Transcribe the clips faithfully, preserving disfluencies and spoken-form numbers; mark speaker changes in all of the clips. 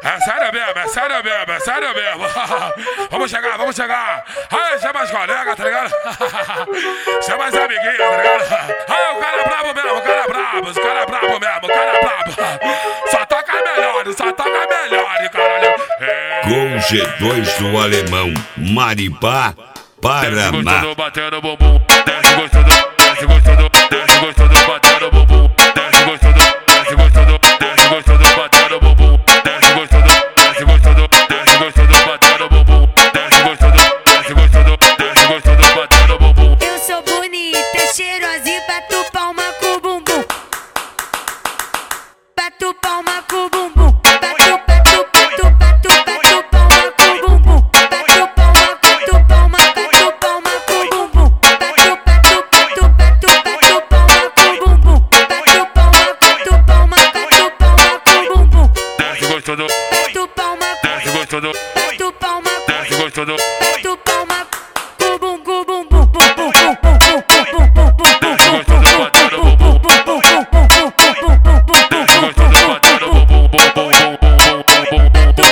Speaker 1: É sério mesmo, é sério mesmo, é sério mesmo. Vamos chegar, vamos chegar. Aí, chama as colegas, tá ligado? Chama as amiguinhas, tá ligado? Aí, o cara é brabo mesmo, o cara é brabo, o cara é brabo mesmo, o cara é brabo. Só toca melhor, só toca melhor, caralho. É...
Speaker 2: Com G dois do Alemão, Maripá, Paraná.
Speaker 1: Desce gostoso, batendo bumbum. Desce gostoso, desce gostoso, desce gostoso, batendo bumbum. Desce gostoso, desce gostoso, desce gostoso, batendo bumbum. Desce gostoso, desce gostoso, desce gostoso, batendo bumbum. Desce gostoso, desce gostoso, desce gostoso, batendo bumbum.
Speaker 3: Eu sou bonita, cheirosa e bato palma com o bumbum. Bato palma com o bumbum. Bato, bato, bato, bato, bato palma com o bumbum. Bato palma, bato palma, bato palma com o bumbum. Bato, bato, bato, bato, bato palma com o bumbum. Bato palma, bato palma, bato palma com o bumbum.
Speaker 1: Desce gostoso,
Speaker 3: Bato palma,
Speaker 1: desce gostoso,
Speaker 3: bato palma,
Speaker 1: desce gostoso.
Speaker 3: bato palma com o bumbum, com o bumbum, bum, bum, bum,
Speaker 1: Desce gostoso, batendo bumbum. Desce gostoso, batendo bumbum, bum, bum, bum, bum,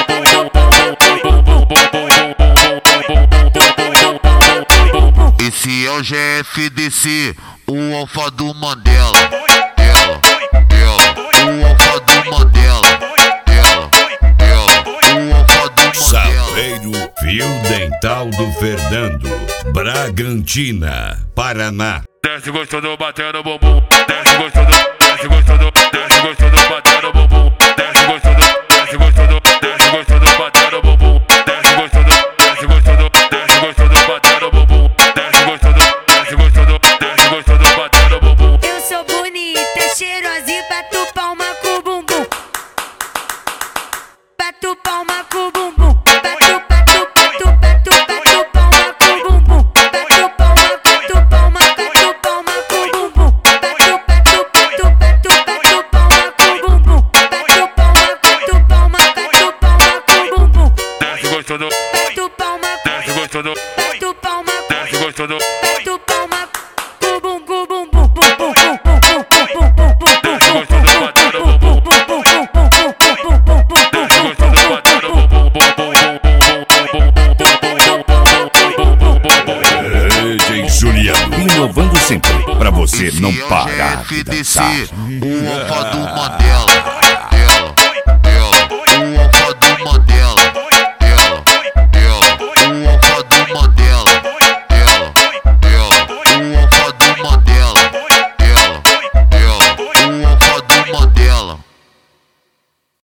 Speaker 1: bum.
Speaker 4: Esse é o G F D C, o alfa do Mandela. Dela, dela, o alfa do Mandela. Dela, dela, o alfa do Mandela.
Speaker 2: Saveiro Fio Dental do Fernando, Bragantina, Paraná.
Speaker 1: Desce gostoso, batendo bumbum. Desce gostoso, desce gostoso, desce gostoso, batendo bumbum. Desce gostoso, desce gostoso, desce gostoso, batendo bumbum. Desce gostoso, desce gostoso, desce gostoso, batendo bumbum. Desce gostoso, desce gostoso, desce gostoso, batendo bumbum.
Speaker 3: Eu sou bonita, cheirosa e bato palma com o bumbum. Bato palma com o bumbum. Bato, bato, bato, bato, bato palma com o bumbum. Bato palma, bato palma, bato palma com o bumbum. Bato, bato, bato, bato, bato palma com o bumbum. Bato palma, bato palma, bato palma com o bumbum.
Speaker 1: Desce gostoso,
Speaker 3: Bato palma,
Speaker 1: desce gostoso,
Speaker 3: bato palma,
Speaker 1: desce gostoso.
Speaker 3: bato palma com o bumbum, com o bumbum, bum, bum, bum, bum, bum, bum, bum, bum.
Speaker 1: Desce gostoso, batendo bumbum. Desce gostoso, batendo bumbum, bum, bum,
Speaker 2: D J Juliano, inovando sempre, pra você não
Speaker 4: Esse é o
Speaker 2: parar de
Speaker 4: G F D C,
Speaker 2: dançar.
Speaker 4: o alfa do Mandela.